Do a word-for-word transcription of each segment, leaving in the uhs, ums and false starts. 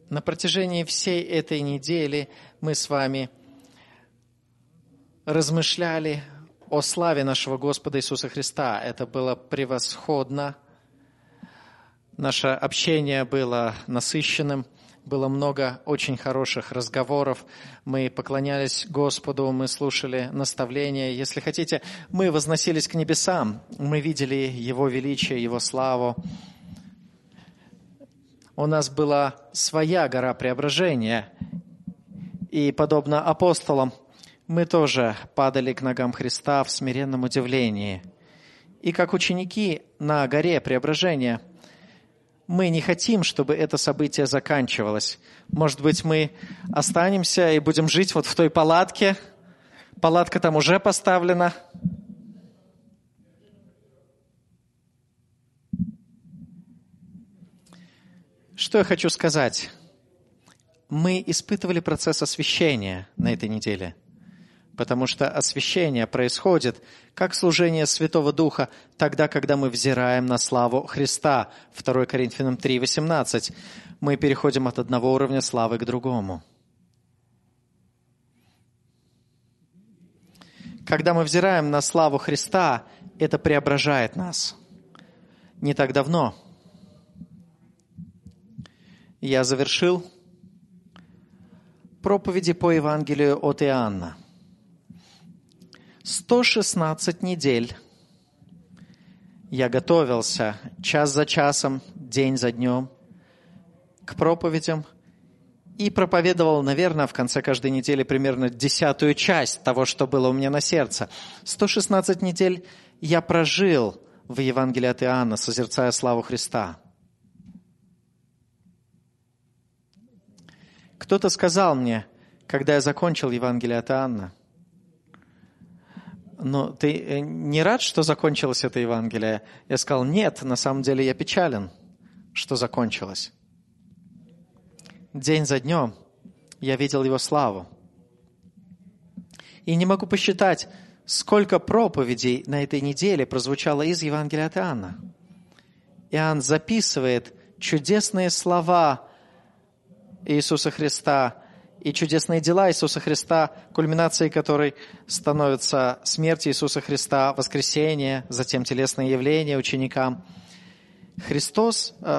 На протяжении всей этой недели мы с вами размышляли о славе нашего Господа Иисуса Христа. Это было превосходно. Наше общение было насыщенным. Было много очень хороших разговоров. Мы поклонялись Господу, мы слушали наставления. Если хотите, мы возносились к небесам. Мы видели Его величие, Его славу. У нас была своя гора преображения. И, подобно апостолам, мы тоже падали к ногам Христа в смиренном удивлении. И как ученики на горе преображения, мы не хотим, чтобы это событие заканчивалось. Может быть, мы останемся и будем жить вот в той палатке. Палатка там уже поставлена. Что я хочу сказать? Мы испытывали процесс освящения на этой неделе. Потому что освящение происходит как служение Святого Духа тогда, когда мы взираем на славу Христа. второе Коринфянам три восемнадцать. Мы переходим от одного уровня славы к другому. Когда мы взираем на славу Христа, это преображает нас. Не так давно я завершил проповеди по Евангелию от Иоанна. сто шестнадцать недель я готовился час за часом, день за днем к проповедям и проповедовал, наверное, в конце каждой недели примерно десятую часть того, что было у меня на сердце. сто шестнадцать недель я прожил в Евангелии от Иоанна, созерцая славу Христа. Кто-то сказал мне, когда я закончил Евангелие от Иоанна: но ты не рад, что закончилось это Евангелие? Я сказал: нет, на самом деле я печален, что закончилось. День за днем я видел его славу. И не могу посчитать, сколько проповедей на этой неделе прозвучало из Евангелия от Иоанна. Иоанн записывает чудесные слова Иисуса Христа и чудесные дела Иисуса Христа, кульминацией которой становится смерть Иисуса Христа, воскресение, затем телесные явления ученикам. Христос э,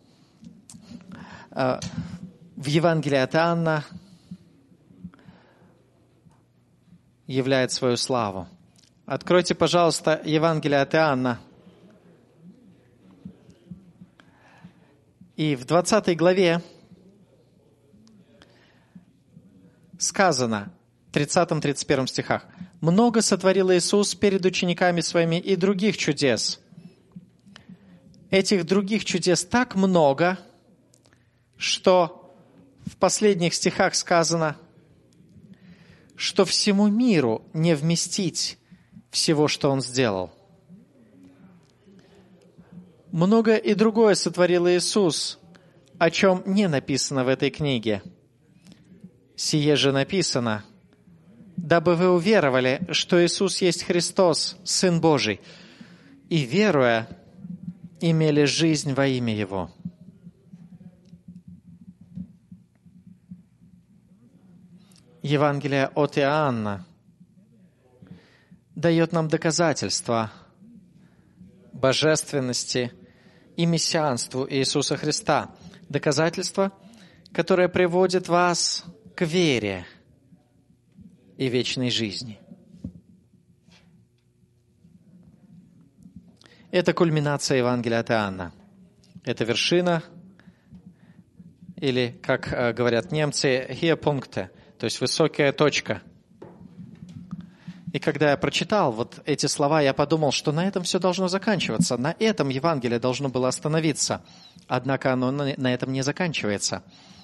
э, в Евангелии от Иоанна являет свою славу. Откройте, пожалуйста, Евангелие от Иоанна. И в двадцатой главе сказано, в тридцатом-тридцать первом стихах: «Много сотворил Иисус перед учениками своими и других чудес». Этих других чудес так много, что в последних стихах сказано, что всему миру не вместить всего, что Он сделал. Многое и другое сотворил Иисус, о чем не написано в этой книге. Сие же написано, дабы вы уверовали, что Иисус есть Христос, Сын Божий, и, веруя, имели жизнь во имя Его. Евангелие от Иоанна дает нам доказательства божественности и мессианству Иисуса Христа. Доказательства, которое приводит вас к вере и вечной жизни. Это кульминация Евангелия от Иоанна. Это вершина, или, как говорят немцы, «Höhepunkte», то есть высокая точка. И когда я прочитал вот эти слова, я подумал, что на этом все должно заканчиваться. На этом Евангелие должно было остановиться. Однако оно на этом не заканчивается.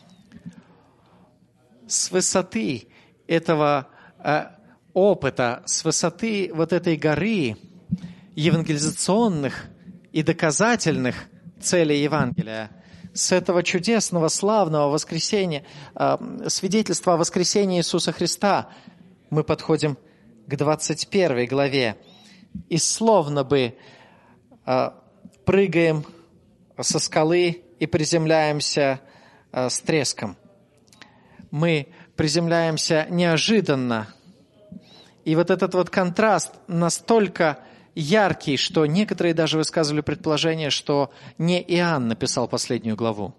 С высоты этого э, опыта, с высоты вот этой горы евангелизационных и доказательных целей Евангелия, с этого чудесного, славного воскресения, э, свидетельства о воскресении Иисуса Христа, мы подходим к двадцать первой главе. И словно бы э, прыгаем со скалы и приземляемся э, с треском. Мы приземляемся неожиданно. И вот этот вот контраст настолько яркий, что некоторые даже высказывали предположение, что не Иоанн написал последнюю главу.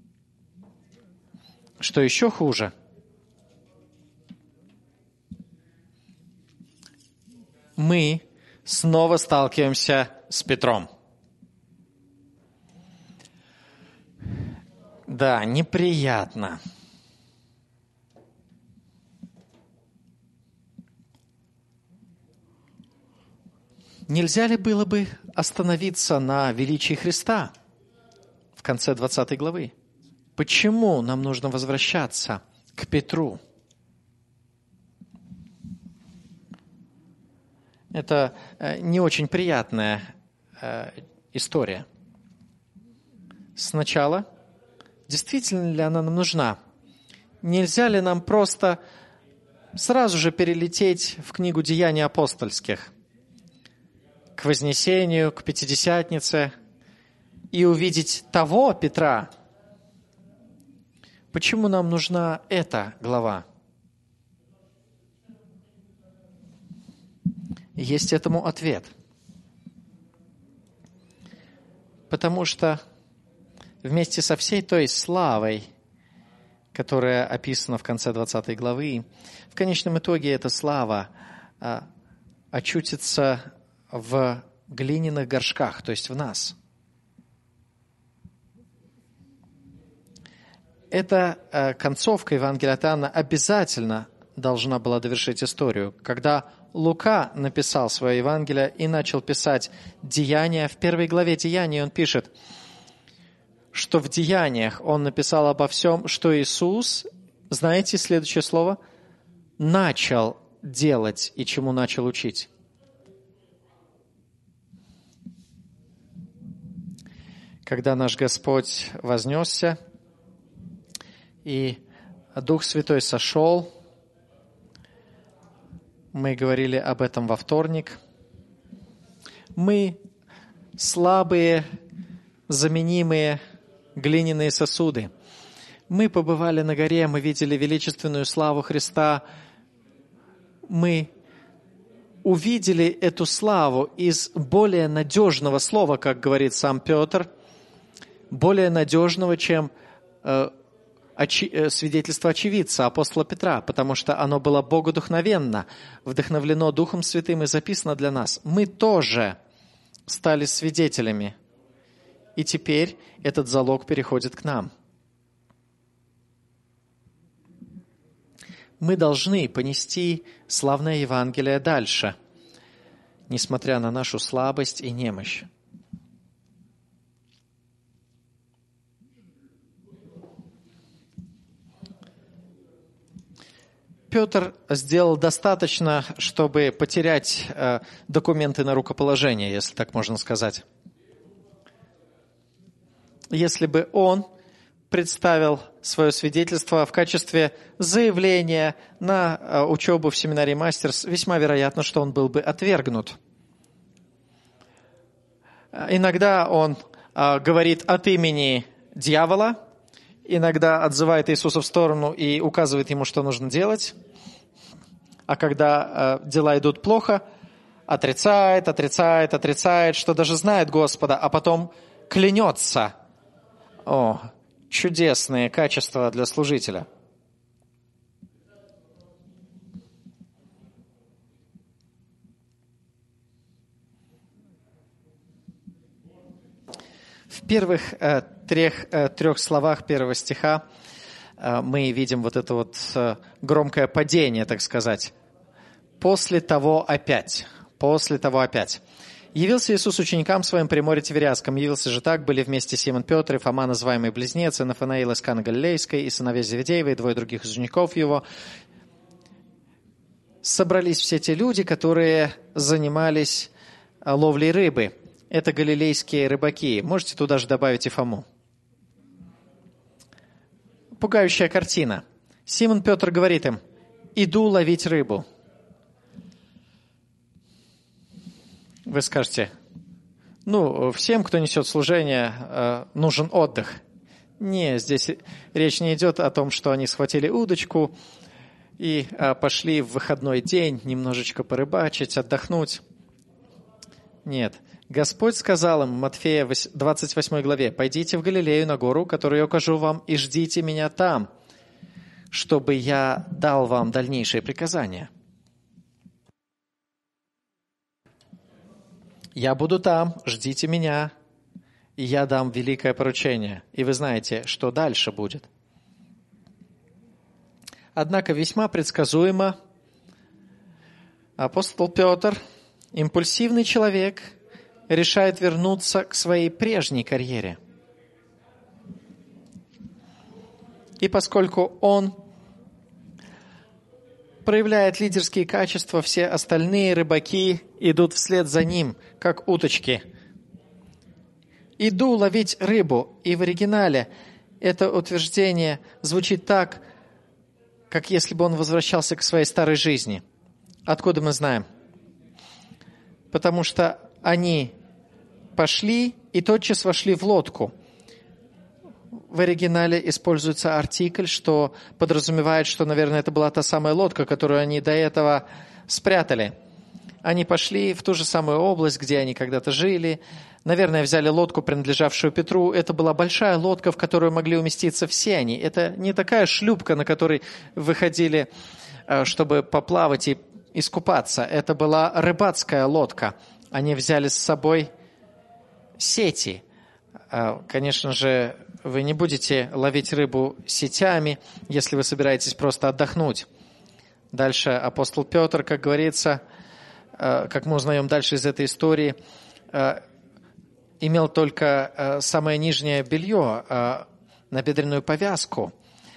Что еще хуже, мы снова сталкиваемся с Петром. Да, неприятно. Нельзя ли было бы остановиться на величии Христа в конце двадцатой главы? Почему нам нужно возвращаться к Петру? Это не очень приятная история. Сначала, действительно ли она нам нужна? Нельзя ли нам просто сразу же перелететь в книгу «Деяний апостольских», к Вознесению, к Пятидесятнице и увидеть того Петра? Почему нам нужна эта глава? Есть этому ответ. Потому что вместе со всей той славой, которая описана в конце двадцатой главы, в конечном итоге эта слава а, очутится в глиняных горшках, то есть в нас. Эта э, концовка Евангелия от Иоанна обязательно должна была довершить историю. Когда Лука написал свое Евангелие и начал писать Деяния, в первой главе Деяний он пишет, что в Деяниях он написал обо всем, что Иисус, знаете следующее слово, начал делать и чему начал учить. Когда наш Господь вознесся, и Дух Святой сошел, мы говорили об этом во вторник, мы слабые, заменимые глиняные сосуды. Мы побывали на горе, мы видели величественную славу Христа, мы увидели эту славу из более надежного слова, как говорит сам Петр, более надежного, чем э, очи, э, свидетельство очевидца, апостола Петра, потому что оно было богодухновенно, вдохновлено Духом Святым и записано для нас. Мы тоже стали свидетелями, и теперь этот залог переходит к нам. Мы должны понести славное Евангелие дальше, несмотря на нашу слабость и немощь. Петр сделал достаточно, чтобы потерять э, документы на рукоположение, если так можно сказать. Если бы он представил свое свидетельство в качестве заявления на э, учебу в семинарии Мастерс, весьма вероятно, что он был бы отвергнут. Иногда он э, говорит от имени дьявола, иногда отзывает Иисуса в сторону и указывает ему, что нужно делать. А когда э, дела идут плохо, отрицает, отрицает, отрицает, что даже знает Господа, а потом клянется. О, чудесные качества для служителя. В первых э, трех, э, трех словах первого стиха э, мы видим вот это вот э, громкое падение, так сказать. «После того опять». «После того опять». «Явился Иисус ученикам своим при море Тивериадском. Явился же так, были вместе Симон Петр и Фома, называемый Близнец, и Нафанаил из Каны Галилейской, и сыновья Зеведеева, и двое других из учеников его». Собрались все те люди, которые занимались ловлей рыбы. Это галилейские рыбаки. Можете туда же добавить и Фому. Пугающая картина. Симон Петр говорит им: «Иду ловить рыбу». Вы скажете: ну, всем, кто несет служение, нужен отдых. Не, здесь речь не идет о том, что они схватили удочку и а, пошли в выходной день немножечко порыбачить, отдохнуть. Нет. Господь сказал им в Матфея двадцать восьмой главе: «Пойдите в Галилею на гору, которую я укажу вам, и ждите меня там, чтобы я дал вам дальнейшие приказания». Я буду там, ждите меня, и я дам великое поручение. И вы знаете, что дальше будет. Однако весьма предсказуемо апостол Петр, импульсивный человек, решает вернуться к своей прежней карьере. И поскольку он проявляет лидерские качества, все остальные рыбаки идут вслед за ним, как уточки. «Иду ловить рыбу». И в оригинале это утверждение звучит так, как если бы он возвращался к своей старой жизни. Откуда мы знаем? Потому что они пошли и тотчас вошли в лодку. В оригинале используется артикль, что подразумевает, что, наверное, это была та самая лодка, которую они до этого спрятали. Они пошли в ту же самую область, где они когда-то жили. Наверное, взяли лодку, принадлежавшую Петру. Это была большая лодка, в которую могли уместиться все они. Это не такая шлюпка, на которой выходили, чтобы поплавать и искупаться. Это была рыбацкая лодка. Они взяли с собой сети. Конечно же, вы не будете ловить рыбу сетями, если вы собираетесь просто отдохнуть. Дальше апостол Петр, как говорится, как мы узнаем дальше из этой истории, имел только самое нижнее белье, набедренную повязку.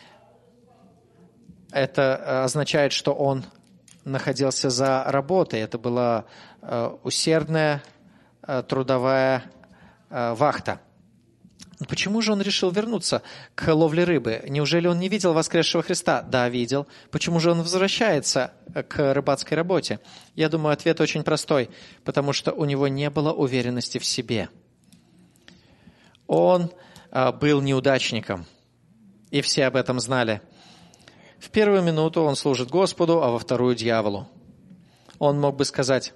Это означает, что он находился за работой. Это была усердная трудовая вахта. Почему же он решил вернуться к ловле рыбы? Неужели он не видел воскресшего Христа? Да, видел. Почему же он возвращается к рыбацкой работе? Я думаю, ответ очень простой. Потому что у него не было уверенности в себе. Он был неудачником. И все об этом знали. В первую минуту он служит Господу, а во вторую – дьяволу. Он мог бы сказать: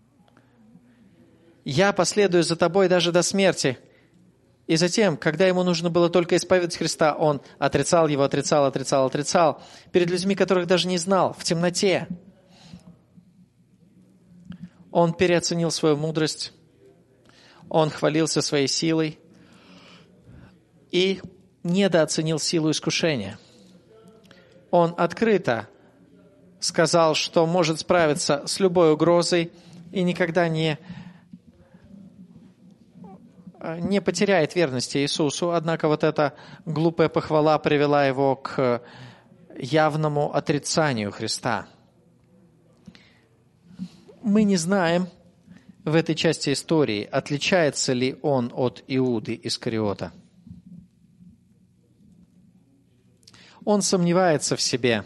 «Я последую за тобой даже до смерти». И затем, когда ему нужно было только исповедать Христа, он отрицал его, отрицал, отрицал, отрицал, перед людьми, которых даже не знал, в темноте. Он переоценил свою мудрость, он хвалился своей силой и недооценил силу искушения. Он открыто сказал, что может справиться с любой угрозой и никогда не не потеряет верности Иисусу, однако вот эта глупая похвала привела его к явному отрицанию Христа. Мы не знаем в этой части истории, отличается ли он от Иуды Искариота. Он сомневается в себе.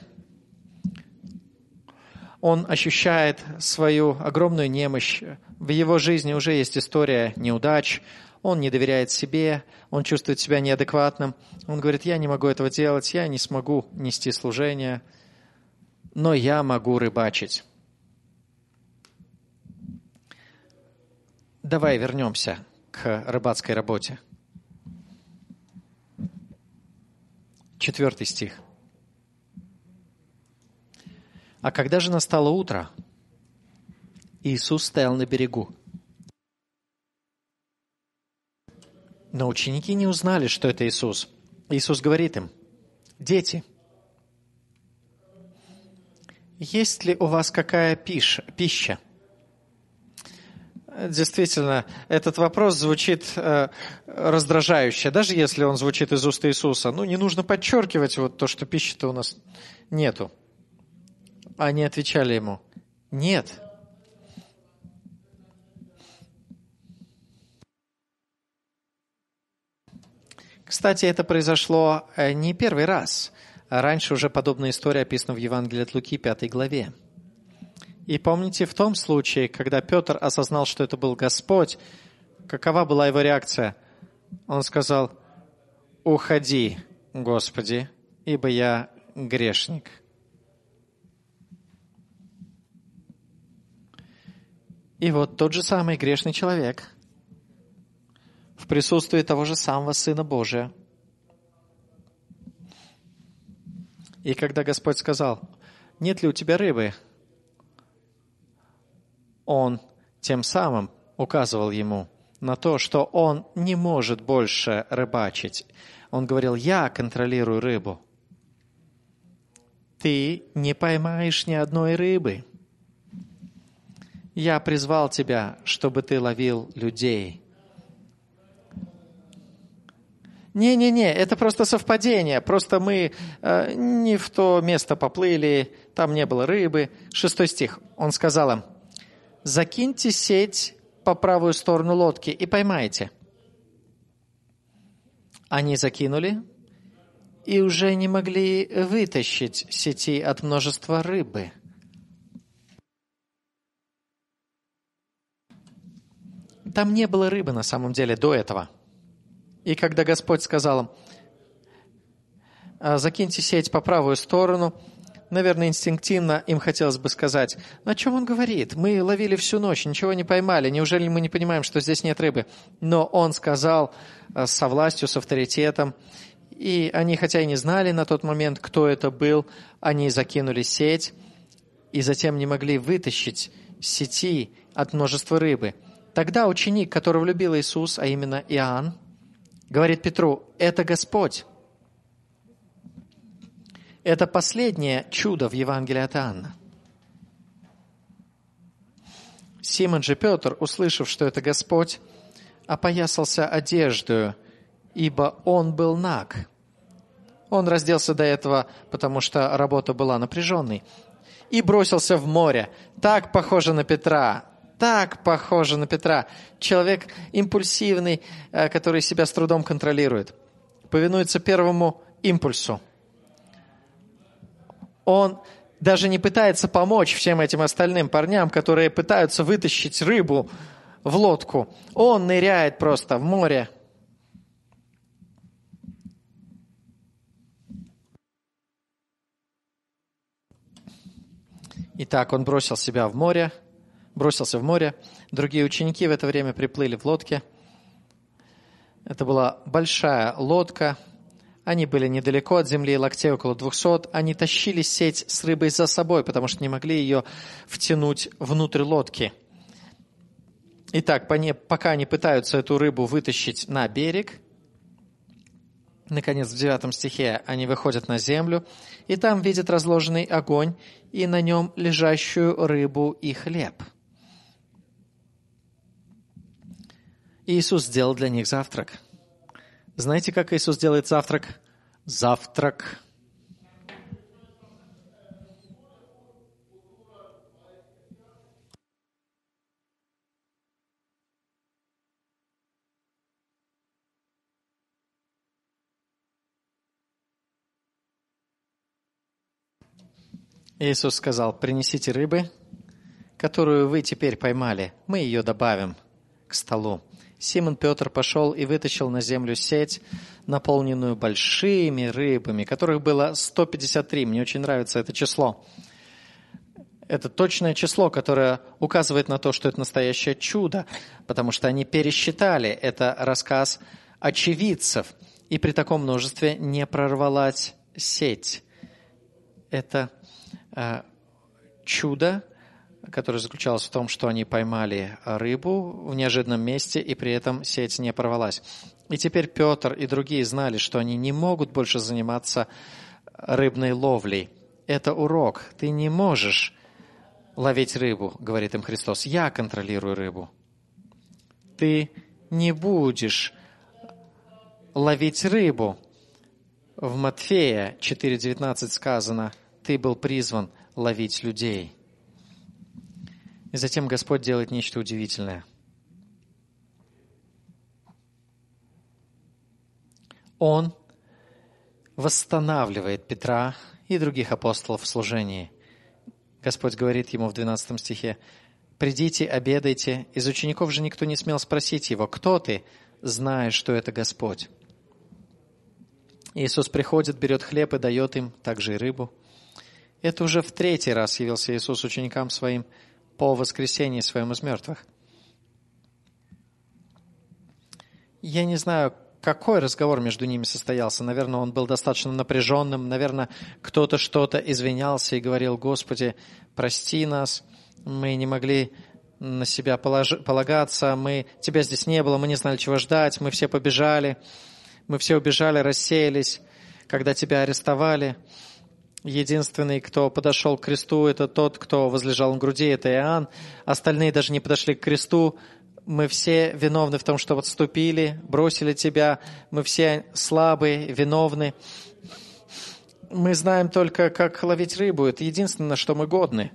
Он ощущает свою огромную немощь. В его жизни уже есть история неудач. Он не доверяет себе, он чувствует себя неадекватным. Он говорит: я не могу этого делать, я не смогу нести служение, но я могу рыбачить. Давай вернемся к рыбацкой работе. Четвертый стих. «А когда же настало утро, Иисус стоял на берегу. Но ученики не узнали, что это Иисус. Иисус говорит им: дети, есть ли у вас какая пища? Действительно, этот вопрос звучит э, раздражающе, даже если он звучит из уст Иисуса. Ну, не нужно подчеркивать вот то, что пищи-то у нас нету. Они отвечали ему: нет. Кстати, это произошло не первый раз. Раньше уже подобная история описана в Евангелии от Луки, пятой главе. И помните, в том случае, когда Петр осознал, что это был Господь, какова была его реакция? Он сказал: «Уходи, Господи, ибо я грешник». И вот тот же самый грешный человек в присутствии того же самого Сына Божия. И когда Господь сказал: «Нет ли у тебя рыбы?», Он тем самым указывал ему на то, что он не может больше рыбачить. Он говорил: «Я контролирую рыбу. Ты не поймаешь ни одной рыбы. Я призвал тебя, чтобы ты ловил людей». Не-не-не, это просто совпадение. Просто мы э, не в то место поплыли, там не было рыбы. Шестой стих. Он сказал им: «Закиньте сеть по правую сторону лодки и поймайте». Они закинули и уже не могли вытащить сети от множества рыбы. Там не было рыбы на самом деле до этого. И когда Господь сказал им: «Закиньте сеть по правую сторону», наверное, инстинктивно им хотелось бы сказать: «Ну, о чем он говорит? Мы ловили всю ночь, ничего не поймали. Неужели мы не понимаем, что здесь нет рыбы?» Но он сказал со властью, с авторитетом. И они, хотя и не знали на тот момент, кто это был, они закинули сеть и затем не могли вытащить сети от множества рыбы. Тогда ученик, которого любил Иисус, а именно Иоанн, говорит Петру: «Это Господь». Это последнее чудо в Евангелии от Иоанна. Симон же Петр, услышав, что это Господь, опоясался одеждою, ибо он был наг. Он разделся до этого, потому что работа была напряженной, и бросился в море. Так похоже на Петра, так похоже на Петра. Человек импульсивный, который себя с трудом контролирует, повинуется первому импульсу. Он даже не пытается помочь всем этим остальным парням, которые пытаются вытащить рыбу в лодку. Он ныряет просто в море. Итак, он бросил себя в море, бросился в море. Другие ученики в это время приплыли в лодке. Это была большая лодка. Они были недалеко от земли, локтей около двухсот. Они тащили сеть с рыбой за собой, потому что не могли ее втянуть внутрь лодки. Итак, пока они пытаются эту рыбу вытащить на берег, наконец, в девятом стихе они выходят на землю, и там видят разложенный огонь, и на нем лежащую рыбу и хлеб. Иисус сделал для них завтрак. Знаете, как Иисус делает завтрак? Завтрак. Иисус сказал: «Принесите рыбы, которую вы теперь поймали, мы ее добавим к столу». Симон Петр пошел и вытащил на землю сеть, наполненную большими рыбами, которых было сто пятьдесят три. Мне очень нравится это число. Это точное число, которое указывает на то, что это настоящее чудо, потому что они пересчитали. Это рассказ очевидцев. И при таком множестве не прорвалась сеть. Это э, чудо, которое заключалось в том, что они поймали рыбу в неожиданном месте, и при этом сеть не порвалась. И теперь Петр и другие знали, что они не могут больше заниматься рыбной ловлей. Это урок. Ты не можешь ловить рыбу, говорит им Христос. Я контролирую рыбу. Ты не будешь ловить рыбу. В Матфея четыре девятнадцать сказано: ты был призван ловить людей. И затем Господь делает нечто удивительное. Он восстанавливает Петра и других апостолов в служении. Господь говорит ему в двенадцатом стихе: «Придите, обедайте». Из учеников же никто не смел спросить его: «Кто ты?» Зная, что это Господь. Иисус приходит, берет хлеб и дает им, также и рыбу. Это уже в третий раз явился Иисус ученикам своим по воскресении своем из мертвых. Я не знаю, какой разговор между ними состоялся. Наверное, он был достаточно напряженным. Наверное, кто-то что-то извинялся и говорил: «Господи, прости нас, мы не могли на себя полож... полагаться, мы... Тебя здесь не было, мы не знали, чего ждать, мы все побежали, мы все убежали, рассеялись, когда Тебя арестовали. Единственный, кто подошел к кресту, это тот, кто возлежал на груди, это Иоанн. Остальные даже не подошли к кресту. Мы все виновны в том, что отступили, бросили Тебя. Мы все слабые, виновны. Мы знаем только, как ловить рыбу. Это единственное, на что мы годны».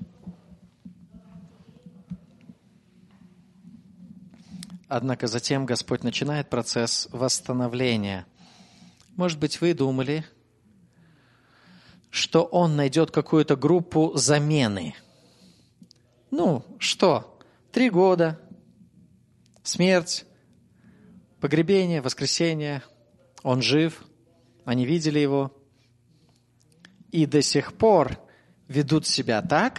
Однако затем Господь начинает процесс восстановления. Может быть, вы думали, что Он найдет какую-то группу замены. Ну, что? Три года, смерть, погребение, воскресение. Он жив, они видели Его. И до сих пор ведут себя так.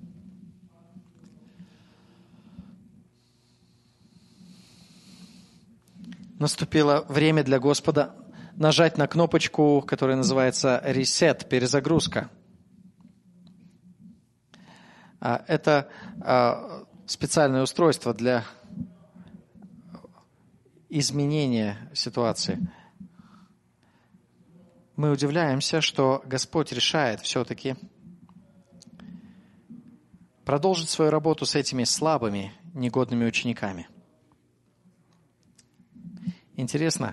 Наступило время для Господа нажать на кнопочку, которая называется «Reset», перезагрузка. Это специальное устройство для изменения ситуации. Мы удивляемся, что Господь решает все-таки продолжить свою работу с этими слабыми, негодными учениками. Интересно,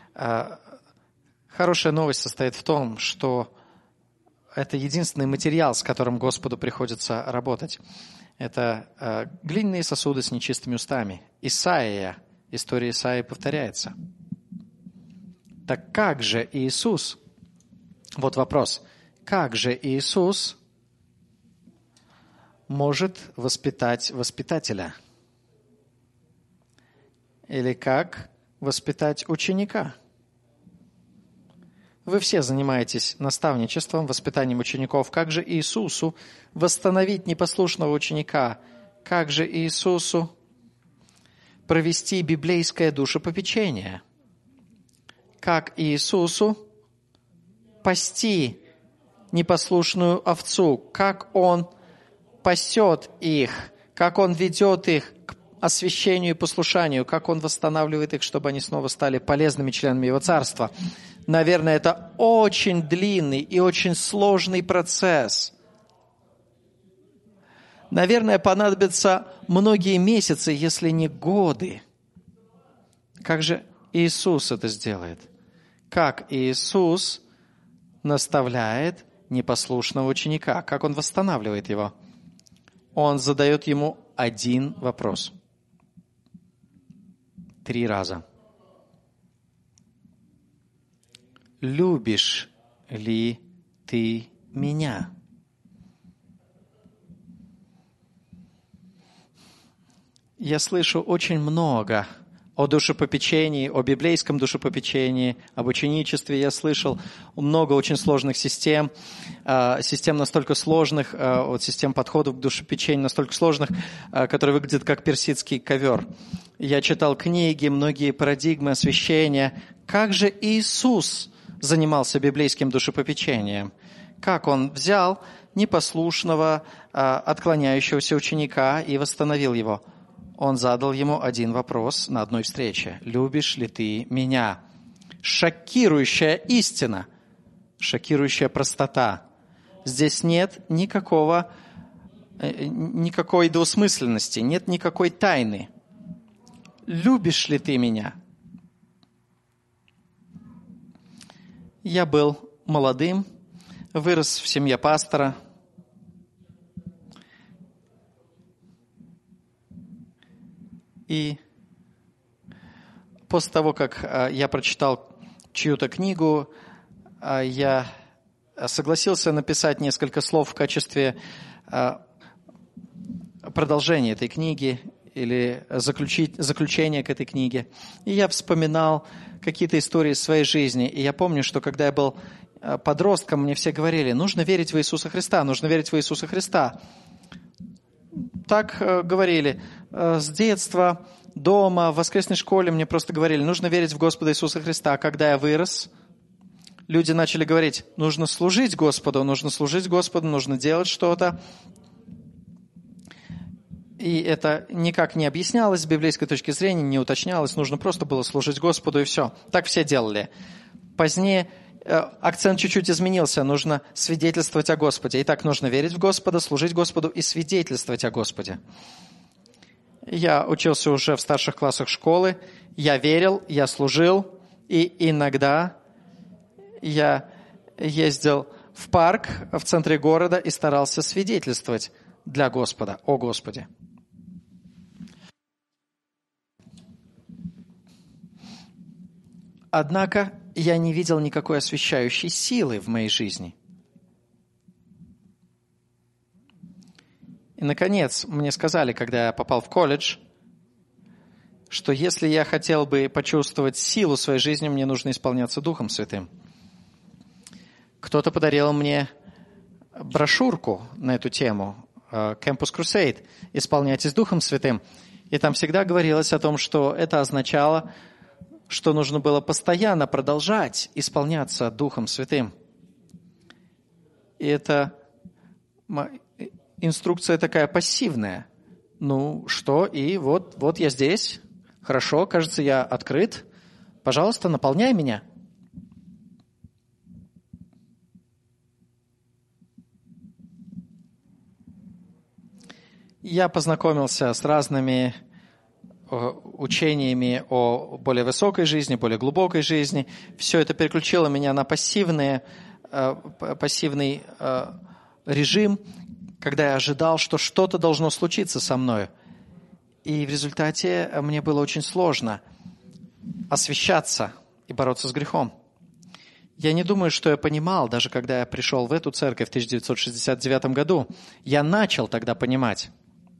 хорошая новость состоит в том, что это единственный материал, с которым Господу приходится работать. Это глиняные сосуды с нечистыми устами. Исаия, история Исаии повторяется. Так как же Иисус, вот вопрос, как же Иисус может воспитать воспитателя? Или как воспитать ученика? Вы все занимаетесь наставничеством, воспитанием учеников. Как же Иисусу восстановить непослушного ученика? Как же Иисусу провести библейское душепопечение? Как Иисусу пасти непослушную овцу? Как Он пасет их? Как Он ведет их к освящению и послушанию? Как Он восстанавливает их, чтобы они снова стали полезными членами Его Царства? Наверное, это очень длинный и очень сложный процесс. Наверное, понадобятся многие месяцы, если не годы. Как же Иисус это сделает? Как Иисус наставляет непослушного ученика? Как Он восстанавливает его? Он задает ему один вопрос. Три раза. «Любишь ли ты меня?» Я слышу очень много о душепопечении, о библейском душепопечении, об ученичестве. Я слышал много очень сложных систем, систем настолько сложных, вот систем подходов к душепопечению настолько сложных, которые выглядят как персидский ковер. Я читал книги, многие парадигмы освящения. Как же Иисус занимался библейским душепопечением? Как Он взял непослушного, отклоняющегося ученика и восстановил его? Он задал ему один вопрос на одной встрече. «Любишь ли ты меня?» Шокирующая истина, шокирующая простота. Здесь нет никакого, никакой двусмысленности, нет никакой тайны. «Любишь ли ты меня?» Я был молодым, вырос в семье пастора. И после того, как я прочитал чью-то книгу, я согласился написать несколько слов в качестве продолжения этой книги. или заключить, заключение к этой книге. И я вспоминал какие-то истории из своей жизни. И я помню, что когда я был подростком, мне все говорили, нужно верить в Иисуса Христа, нужно верить в Иисуса Христа. Так говорили. С детства, дома, в воскресной школе мне просто говорили, нужно верить в Господа Иисуса Христа. Когда я вырос, люди начали говорить, нужно служить Господу, нужно служить Господу, нужно делать что-то. И это никак не объяснялось с библейской точки зрения, не уточнялось, нужно просто было служить Господу и все. Так все делали. Позднее акцент чуть-чуть изменился, нужно свидетельствовать о Господе. Итак, нужно верить в Господа, служить Господу и свидетельствовать о Господе. Я учился уже в старших классах школы, я верил, я служил, и иногда я ездил в парк в центре города и старался свидетельствовать для Господа, о Господе. Однако я не видел никакой освящающей силы в моей жизни. И, наконец, мне сказали, когда я попал в колледж, что если я хотел бы почувствовать силу в своей жизни, мне нужно исполняться Духом Святым. Кто-то подарил мне брошюрку на эту тему, Campus Crusade, «Исполняйтесь Духом Святым». И там всегда говорилось о том, что это означало, что нужно было постоянно продолжать исполняться Духом Святым. И это инструкция такая пассивная. Ну что, и вот, вот я здесь. Хорошо, кажется, я открыт. Пожалуйста, наполняй меня. Я познакомился с разными учениями о более высокой жизни, более глубокой жизни. Все это переключило меня на пассивные, пассивный режим, когда я ожидал, что что-то должно случиться со мной. И в результате мне было очень сложно освящаться и бороться с грехом. Я не думаю, что я понимал, даже когда я пришел в эту церковь в тысяча девятьсот шестьдесят девятом году. Я начал тогда понимать.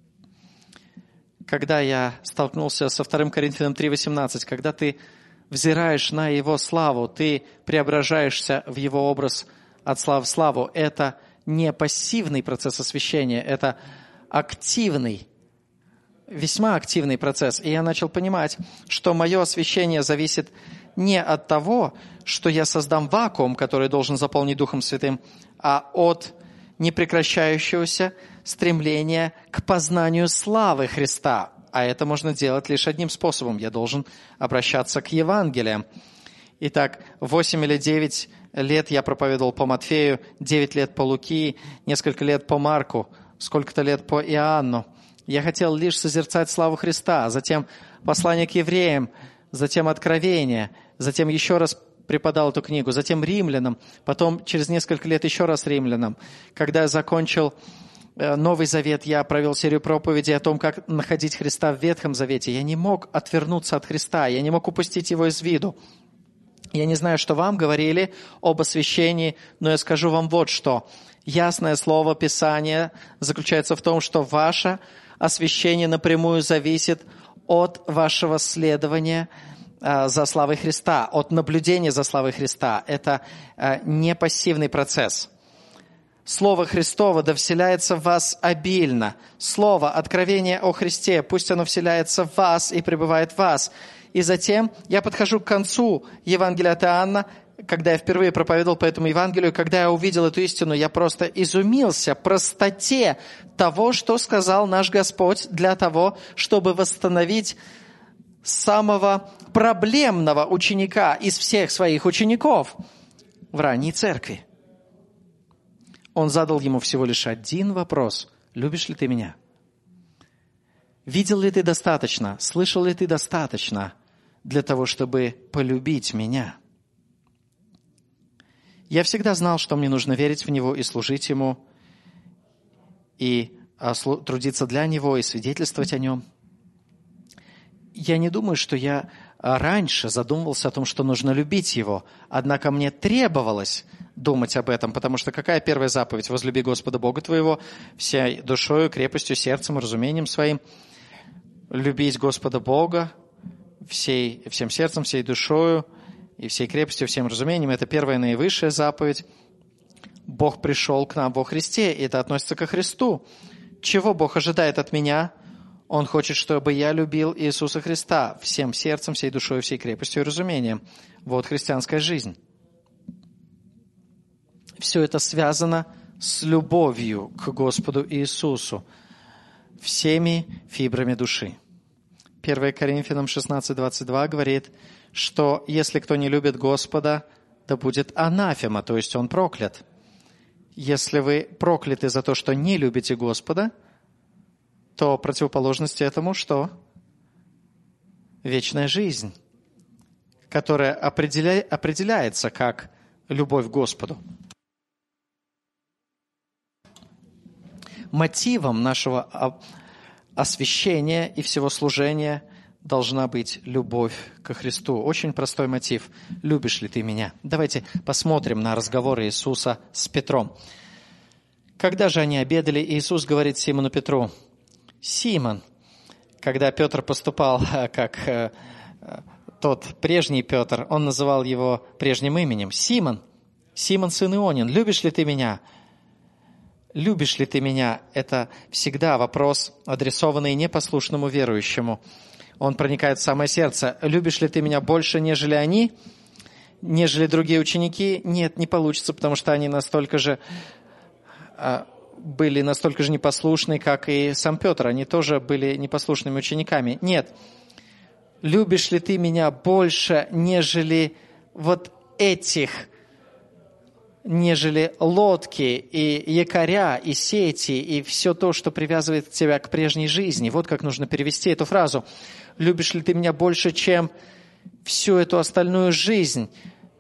Когда я столкнулся со вторым Коринфянам три восемнадцать, когда ты взираешь на Его славу, ты преображаешься в Его образ от славы в славу. Это не пассивный процесс освящения, это активный, весьма активный процесс. И я начал понимать, что мое освящение зависит не от того, что я создам вакуум, который должен заполнить Духом Святым, а от непрекращающегося стремления к познанию славы Христа. А это можно делать лишь одним способом. Я должен обращаться к Евангелиям. Итак, восемь или девять лет я проповедовал по Матфею, девять лет по Луки, несколько лет по Марку, сколько-то лет по Иоанну. Я хотел лишь созерцать славу Христа, затем послание к евреям, затем Откровение, затем еще раз преподал эту книгу, затем Римлянам, потом через несколько лет еще раз Римлянам. Когда я закончил Новый Завет, я провел серию проповедей о том, как находить Христа в Ветхом Завете. Я не мог отвернуться от Христа, я не мог упустить Его из виду. Я не знаю, что вам говорили об освящении, но я скажу вам вот что. Ясное слово Писания заключается в том, что ваше освящение напрямую зависит от вашего следования за славой Христа, от наблюдения за славой Христа. Это не пассивный процесс. Слово Христово да вселяется в вас обильно. Слово, откровение о Христе, пусть оно вселяется в вас и пребывает в вас. И затем я подхожу к концу Евангелия от Иоанна, когда я впервые проповедовал по этому Евангелию, когда я увидел эту истину, я просто изумился простоте того, что сказал наш Господь для того, чтобы восстановить самого проблемного ученика из всех своих учеников в ранней церкви. Он задал ему всего лишь один вопрос. Любишь ли ты меня? Видел ли ты достаточно? Слышал ли ты достаточно для того, чтобы полюбить меня? Я всегда знал, что мне нужно верить в Него и служить Ему, и трудиться для Него, и свидетельствовать о Нем. Я не думаю, что я раньше задумывался о том, что нужно любить Его. Однако мне требовалось думать об этом, потому что какая первая заповедь? Возлюби Господа Бога твоего всей душою, крепостью, сердцем и разумением своим. любить Господа Бога всей, всем сердцем, всей душою и всей крепостью, всем разумением. Это первая наивысшая заповедь. Бог пришел к нам во Христе, и это относится ко Христу. Чего Бог ожидает от меня? Он хочет, чтобы я любил Иисуса Христа всем сердцем, всей душой, всей крепостью и разумением. Вот христианская жизнь. Все это связано с любовью к Господу Иисусу всеми фибрами души. первое Коринфянам шестнадцать двадцать два говорит, что если кто не любит Господа, да будет анафема, то есть он проклят. Если вы прокляты за то, что не любите Господа, то противоположность этому что? Вечная жизнь, которая определя... определяется как любовь к Господу. Мотивом нашего освящения и всего служения должна быть любовь ко Христу. Очень простой мотив. Любишь ли ты меня? Давайте посмотрим на разговоры Иисуса с Петром. Когда же они обедали, Иисус говорит Симону Петру: «Симон», когда Петр поступал как тот прежний Петр, он называл его прежним именем: «Симон, Симон, сын Ионин, любишь ли ты меня?» «Любишь ли ты меня?» – это всегда вопрос, адресованный непослушному верующему. Он проникает в самое сердце. «Любишь ли ты меня больше, нежели они, нежели другие ученики?» Нет, не получится, потому что они настолько же были настолько же непослушны, как и сам Петр. Они тоже были непослушными учениками. Нет. «Любишь ли ты меня больше, нежели вот этих, нежели лодки и якоря, и сети, и все то, что привязывает тебя к прежней жизни?» Вот как нужно перевести эту фразу. «Любишь ли ты меня больше, чем всю эту остальную жизнь?»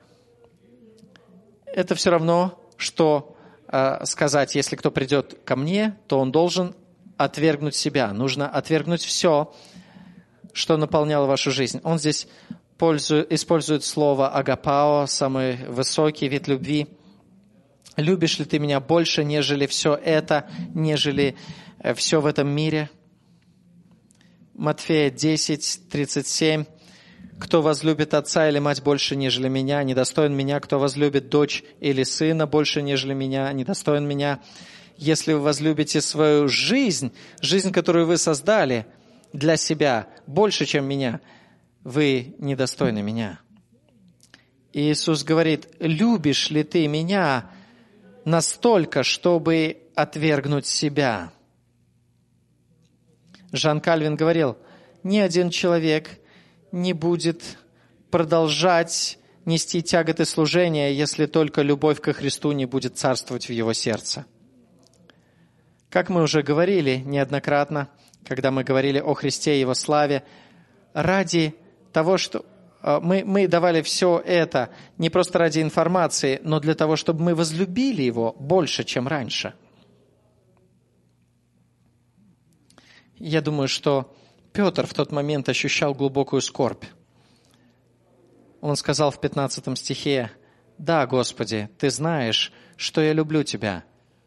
Это все равно, что э, сказать, если кто придет ко мне, то он должен отвергнуть себя. Нужно отвергнуть все, что наполняло вашу жизнь. Он здесь пользует, использует слово агапао, самый высокий вид любви. «Любишь ли ты меня больше, нежели все это, нежели все в этом мире?» Матфея десять тридцать семь. «Кто возлюбит отца или мать больше, нежели меня, недостоин меня. Кто возлюбит дочь или сына больше, нежели меня, недостоин меня. Если вы возлюбите свою жизнь, жизнь, которую вы создали для себя, больше, чем меня, вы недостойны меня». Иисус говорит: «Любишь ли ты меня настолько, чтобы отвергнуть себя?» Жан Кальвин говорил: «Ни один человек не будет продолжать нести тяготы служения, если только любовь ко Христу не будет царствовать в его сердце». Как мы уже говорили неоднократно, когда мы говорили о Христе и Его славе, ради того, что мы, мы давали все это не просто ради информации, но для того, чтобы мы возлюбили Его больше, чем раньше. Я думаю, что Петр в тот момент ощущал глубокую скорбь. Он сказал в пятнадцатом стихе: «Да, Господи, Ты знаешь, что я люблю Тебя».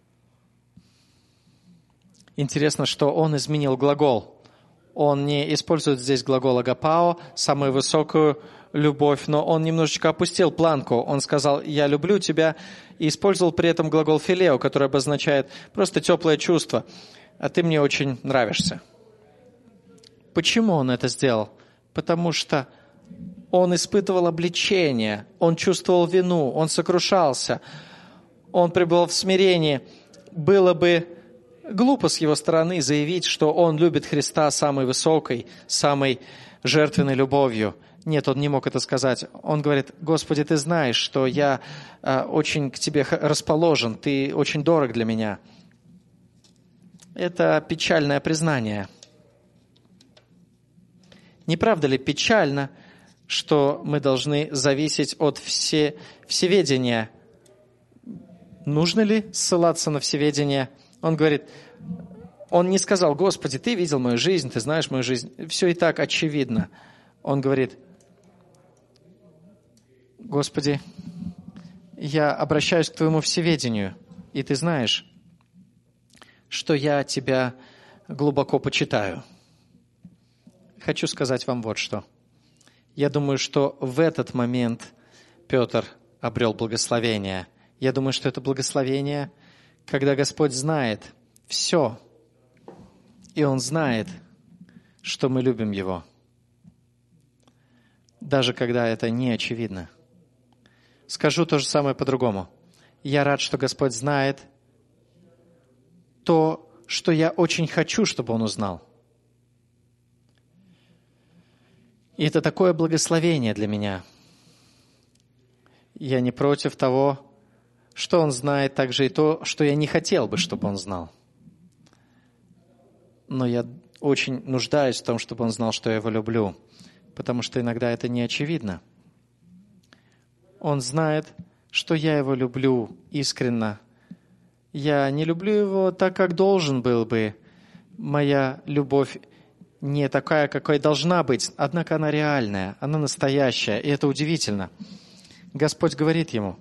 Интересно, что он изменил глагол. Он не использует здесь глагол агапао, самую высокую любовь, но он немножечко опустил планку. Он сказал: «Я люблю тебя», и использовал при этом глагол филео, который обозначает просто теплое чувство. «А ты мне очень нравишься». Почему он это сделал? Потому что он испытывал обличение, он чувствовал вину, он сокрушался, он пребывал в смирении. Было бы глупо с его стороны заявить, что он любит Христа самой высокой, самой жертвенной любовью. Нет, он не мог это сказать. Он говорит: «Господи, Ты знаешь, что я э, очень к Тебе расположен, Ты очень дорог для меня». Это печальное признание. Не правда ли печально, что мы должны зависеть от все, всеведения? Нужно ли ссылаться на всеведение? Он говорит, он не сказал: «Господи, Ты видел мою жизнь, Ты знаешь мою жизнь». Все и так очевидно. Он говорит: «Господи, я обращаюсь к Твоему всеведению, и Ты знаешь, что я Тебя глубоко почитаю». хочу сказать вам вот что. Я думаю, что в этот момент Петр обрел благословение. Я думаю, что это благословение, когда Господь знает все, и Он знает, что мы любим Его, даже когда это не очевидно. Скажу то же самое по-другому. Я рад, что Господь знает то, что я очень хочу, чтобы Он узнал. И это такое благословение для меня. Я не против того, что Он знает, также и то, что я не хотел бы, чтобы Он знал. Но я очень нуждаюсь в том, чтобы Он знал, что я Его люблю, потому что иногда это не очевидно. Он знает, что я Его люблю искренне. Я не люблю Его так, как должен был бы. Моя любовь не такая, какой должна быть, однако она реальная, она настоящая, и это удивительно. Господь говорит ему: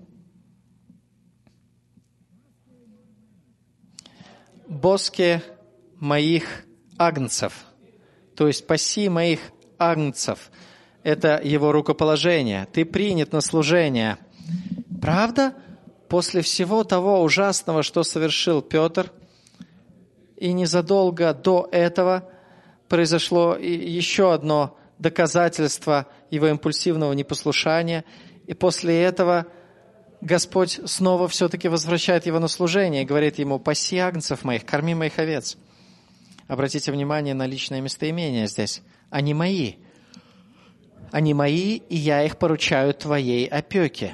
«Боске моих агнцев», то есть «паси моих агнцев». Это его рукоположение. Ты принят на служение. Правда? После всего того ужасного, что совершил Петр, и незадолго до этого произошло еще одно доказательство его импульсивного непослушания, и после этого Господь снова все-таки возвращает его на служение и говорит ему: «Паси агнцев моих, корми моих овец». Обратите внимание на личное местоимение здесь. Они мои. Они мои, и я их поручаю твоей опеке.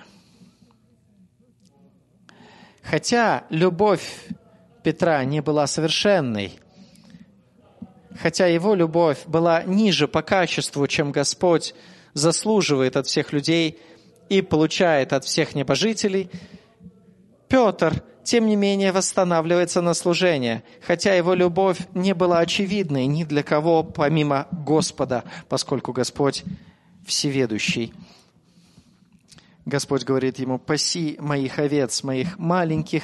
Хотя любовь Петра не была совершенной, хотя его любовь была ниже по качеству, чем Господь заслуживает от всех людей и получает от всех небожителей, Петр, тем не менее, восстанавливается на служение, хотя его любовь не была очевидной ни для кого, помимо Господа, поскольку Господь всеведущий. Господь говорит ему: «Паси моих овец, моих маленьких,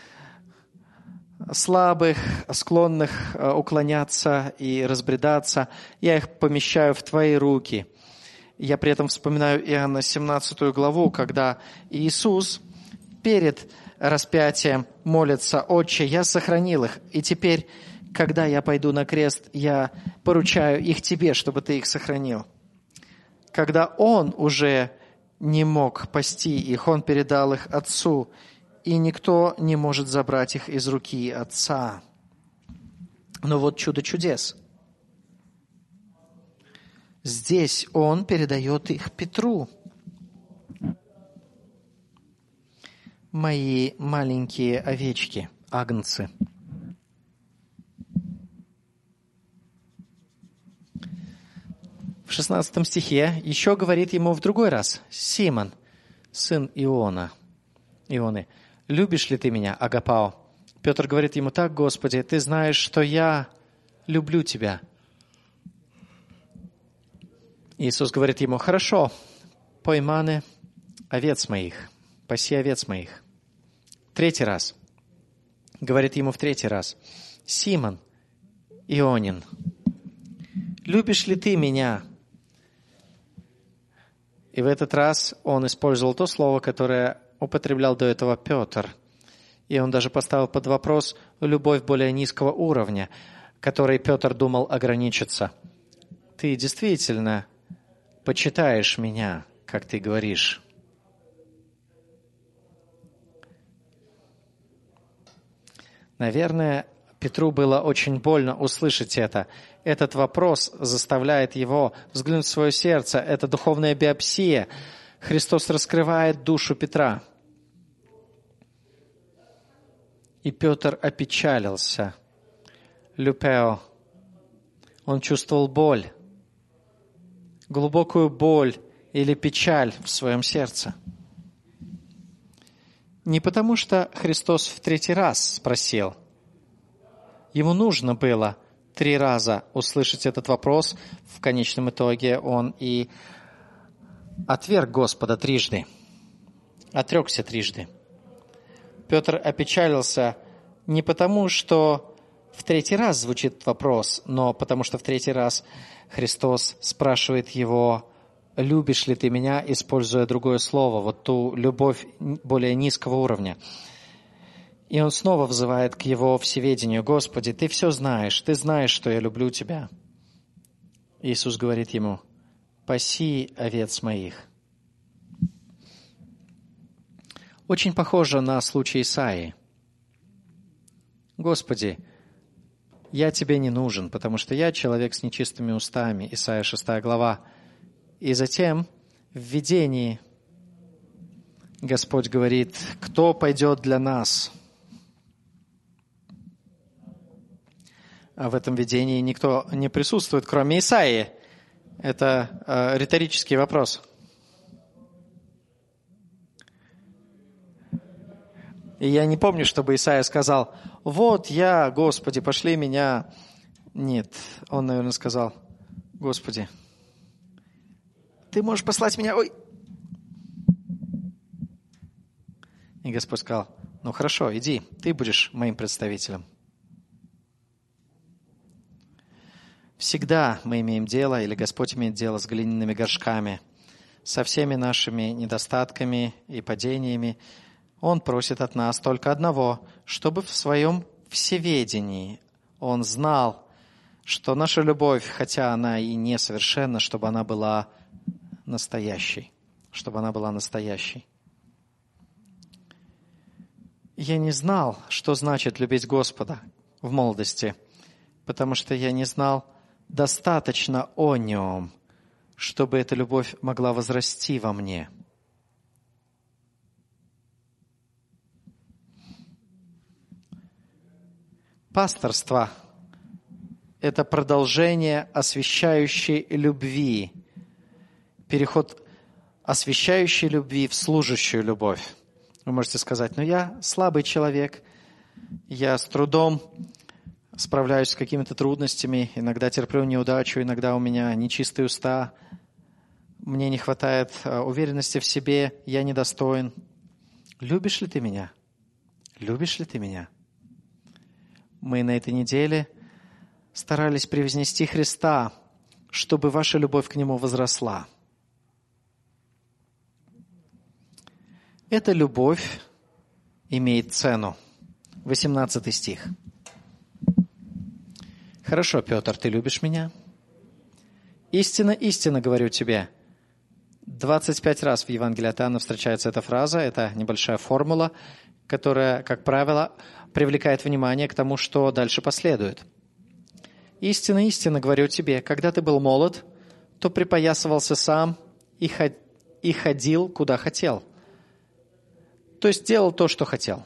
слабых, склонных уклоняться и разбредаться. Я их помещаю в твои руки». Я при этом вспоминаю Иоанна семнадцатую главу, когда Иисус перед распятием молится: «Отче, я сохранил их, и теперь, когда я пойду на крест, я поручаю их тебе, чтобы ты их сохранил». Когда он уже не мог пасти их, он передал их Отцу, и никто не может забрать их из руки Отца. Но вот чудо чудес. Здесь он передает их Петру. «Мои маленькие овечки, агнцы». В шестнадцатом стихе еще говорит ему в другой раз: «Симон, сын Иона, Ионы, любишь ли ты меня, агапао?» Петр говорит ему: «Так, Господи, ты знаешь, что я люблю тебя». Иисус говорит ему: «Хорошо, пойманы овец моих, паси овец моих». Третий раз. Говорит ему в третий раз: «Симон, Ионин, любишь ли ты меня?» И в этот раз он использовал то слово, которое употреблял до этого Петр. И он даже поставил под вопрос любовь более низкого уровня, которой Петр думал ограничиться. «Ты действительно почитаешь меня, как ты говоришь?» Наверное, Петру было очень больно услышать это. Этот вопрос заставляет его взглянуть в свое сердце. Это духовная биопсия. Христос раскрывает душу Петра. И Петр опечалился. Люпео. Он чувствовал боль. Глубокую боль или печаль в своем сердце. Не потому, что Христос в третий раз спросил. Ему нужно было три раза услышать этот вопрос. В конечном итоге он и отверг Господа трижды. Отрекся трижды. Петр опечалился не потому, что в третий раз звучит вопрос, но потому что в третий раз Христос спрашивает его: «Любишь ли ты меня?», используя другое слово, вот ту любовь более низкого уровня. И он снова взывает к его всеведению: «Господи, ты все знаешь, ты знаешь, что я люблю тебя». Иисус говорит ему: «Паси овец моих». Очень похоже на случай Исаии. «Господи, я тебе не нужен, потому что я человек с нечистыми устами». Исайя шестая глава. И затем в видении Господь говорит: «Кто пойдет для нас?» А в этом видении никто не присутствует, кроме Исаии. Это э, риторический вопрос. И я не помню, чтобы Исаия сказал: «Вот я, Господи, пошли меня». Нет, он, наверное, сказал: «Господи, ты можешь послать меня?» Ой. И Господь сказал: «Ну хорошо, иди, ты будешь моим представителем». Всегда мы имеем дело, или Господь имеет дело с глиняными горшками, со всеми нашими недостатками и падениями. Он просит от нас только одного, чтобы в своем всеведении Он знал, что наша любовь, хотя она и несовершенна, чтобы она была настоящей, чтобы она была настоящей. Я не знал, что значит любить Господа в молодости, потому что я не знал достаточно о Нем, чтобы эта любовь могла возрасти во мне. Пасторство – это продолжение освящающей любви, переход освящающей любви в служащую любовь. Вы можете сказать: «Ну, я слабый человек, я с трудом справляюсь с какими-то трудностями, иногда терплю неудачу, иногда у меня нечистые уста, мне не хватает уверенности в себе, я недостоин». Любишь ли ты меня? Любишь ли ты меня? Мы на этой неделе старались превознести Христа, чтобы ваша любовь к Нему возросла. Эта любовь имеет цену. восемнадцатый стих. «Хорошо, Петр, ты любишь меня? Истинно, истинно говорю тебе». двадцать пять раз в Евангелии от Иоанна встречается эта фраза. Это небольшая формула, которая, как правило, привлекает внимание к тому, что дальше последует. «Истинно, истинно говорю тебе, когда ты был молод, то припоясывался сам и ходил, куда хотел». То есть делал то, что хотел.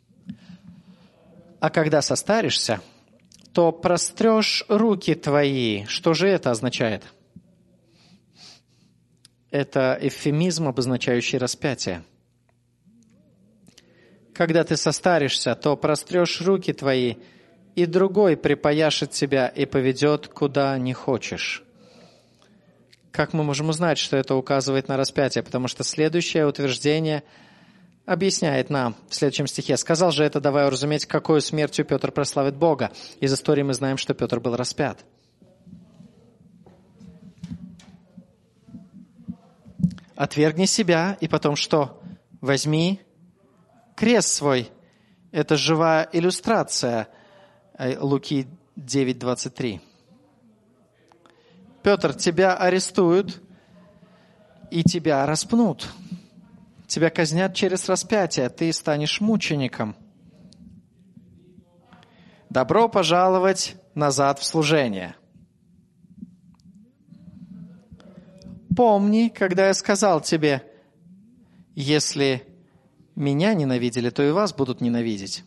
«А когда состаришься, то прострешь руки твои». Что же это означает? Это эвфемизм, обозначающий распятие. «Когда ты состаришься, то прострешь руки твои, и другой припояшет тебя и поведет, куда не хочешь». Как мы можем узнать, что это указывает на распятие? Потому что следующее утверждение объясняет нам в следующем стихе. «Сказал же это, давая уразуметь, какою смертью Петр прославит Бога». Из истории мы знаем, что Петр был распят. «Отвергни себя, и потом что? Возьми крест свой». Это живая иллюстрация Луки девять двадцать три. Петр, тебя арестуют и тебя распнут. Тебя казнят через распятие, ты станешь мучеником. Добро пожаловать назад в служение. Помни, когда я сказал тебе: если меня ненавидели, то и вас будут ненавидеть.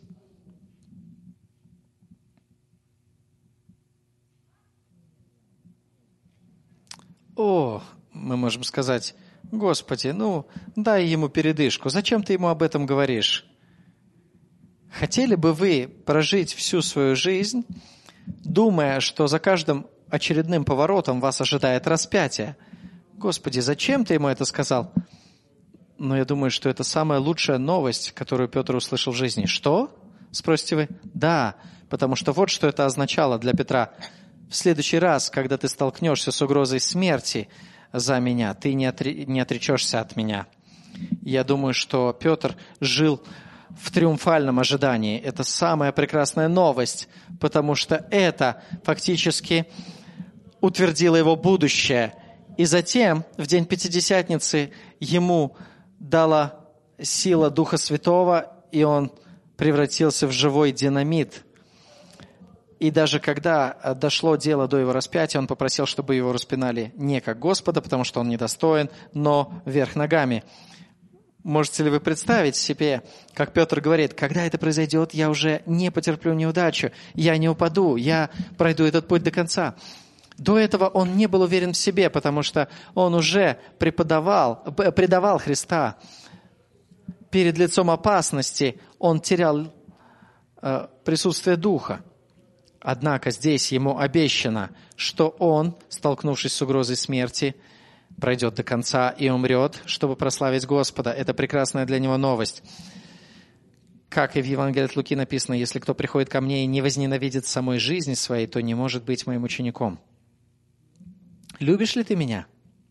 О, мы можем сказать: Господи, ну, дай ему передышку. Зачем ты ему об этом говоришь? Хотели бы вы прожить всю свою жизнь, думая, что за каждым очередным поворотом вас ожидает распятие? Господи, зачем ты ему это сказал? Но я думаю, что это самая лучшая новость, которую Петр услышал в жизни. Что? Спросите вы? Да, потому что вот что это означало для Петра. В следующий раз, когда ты столкнешься с угрозой смерти за меня, ты не, отре- не отречешься от меня. Я думаю, что Петр жил в триумфальном ожидании. Это самая прекрасная новость, потому что это фактически утвердило его будущее. И затем, в день Пятидесятницы, ему дала сила Духа Святого, и он превратился в живой динамит. И даже когда дошло дело до его распятия, он попросил, чтобы его распинали не как Господа, потому что он недостоин, но вверх ногами. Можете ли вы представить себе, как Петр говорит: когда это произойдет, я уже не потерплю неудачу, я не упаду, я пройду этот путь до конца. До этого он не был уверен в себе, потому что он уже преподавал, предавал Христа. Перед лицом опасности он терял э, присутствие Духа. Однако здесь ему обещано, что он, столкнувшись с угрозой смерти, пройдет до конца и умрет, чтобы прославить Господа. Это прекрасная для него новость. Как и в Евангелии от Луки написано: «Если кто приходит ко мне и не возненавидит самой жизни своей, то не может быть моим учеником». Любишь ли ты меня?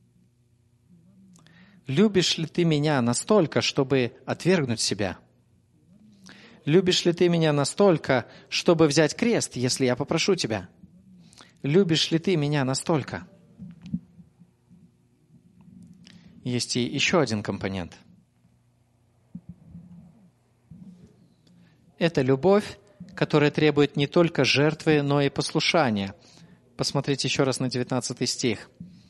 Любишь ли ты меня настолько, чтобы отвергнуть себя? Любишь ли ты меня настолько, чтобы взять крест, если я попрошу тебя? Любишь ли ты меня настолько? Есть и еще один компонент. Это любовь, которая требует не только жертвы, но и послушания. Посмотрите еще раз на девятнадцатый стих.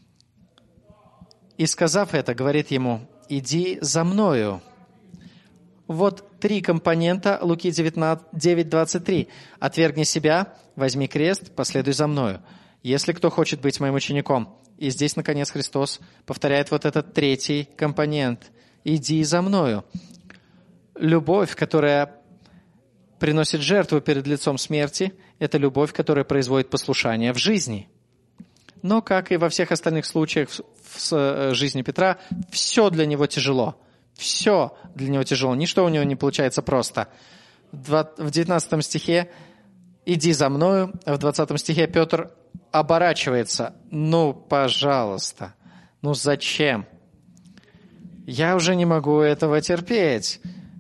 «И сказав это, говорит ему: иди за мною». Вот три компонента Луки девять двадцать три. «Отвергни себя, возьми крест, последуй за мною, если кто хочет быть моим учеником». И здесь, наконец, Христос повторяет вот этот третий компонент. «Иди за мною». Любовь, которая приносит жертву перед лицом смерти, это любовь, которая производит послушание в жизни. Но, как и во всех остальных случаях в жизни Петра, все для него тяжело. Все для него тяжело. Ничто у него не получается просто. В девятнадцатом стихе «иди за мною», в двадцатом стихе Петр оборачивается. Ну, пожалуйста, ну зачем? Я уже не могу этого терпеть.